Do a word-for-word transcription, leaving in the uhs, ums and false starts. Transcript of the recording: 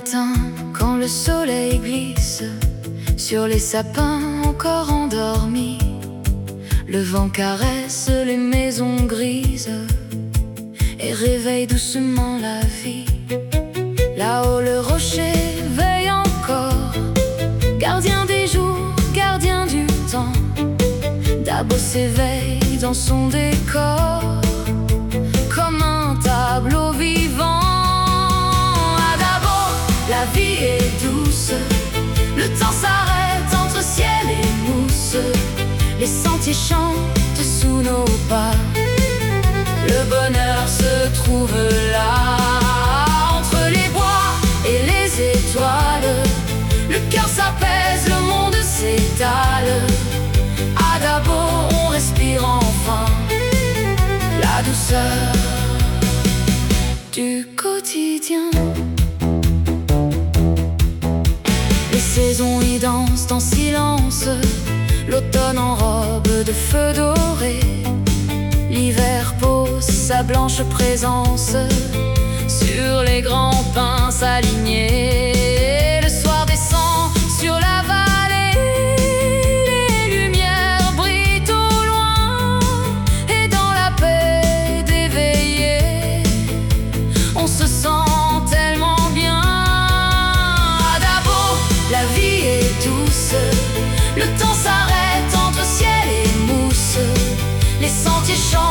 matin, quand le soleil glisse sur les sapins encore endormis, le vent caresse les maisons grises et réveille doucement la vie. Là-haut le rocher veille encore, gardien des jours, gardien du temps. Dabo s'éveille dans son décor comme un tableau vivant. À Dabo, la vie est douce, le temps s'arrête entre ciel et mousse. Les sentiers chantent sous nos pas, le bonheur se trouve là. Entre les bois et les étoiles, le cœur s'apaise, le monde s'étale. À Dabo, on respire enfin la douceur du quotidien. Les saisons y dansent en silence, l'automne en robe de feu doré, l'hiver pose sa blanche présence sur les grands pins alignés. Le soir descend sur la vallée, les lumières brillent au loin, et dans la paix d'éveiller, on se sent tellement bien. À Dabo, la vie est douce, le temps s'arrête entre ciel et mousse. Les sentiers chantent